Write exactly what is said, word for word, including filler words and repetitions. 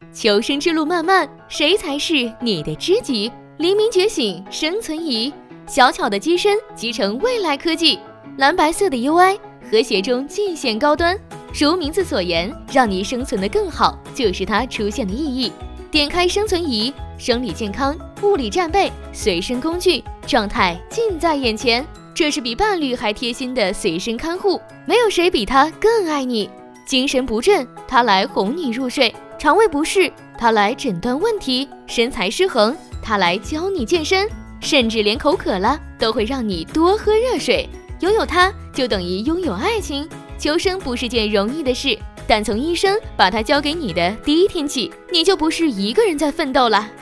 求生之路漫漫，谁才是你的知己？黎明觉醒，生存仪，小巧的机身集成未来科技，蓝白色的 U I， 和谐中尽显高端。如名字所言，让你生存得更好，就是它出现的意义。点开生存仪，生理健康、物理战备、随身工具，状态近在眼前。这是比伴侣还贴心的随身看护，没有谁比他更爱你。精神不振，他来哄你入睡；肠胃不适，他来诊断问题；身材失衡，他来教你健身；甚至连口渴了，都会让你多喝热水。拥有它，就等于拥有爱情。求生不是件容易的事，但从医生把它交给你的第一天起，你就不是一个人在奋斗了。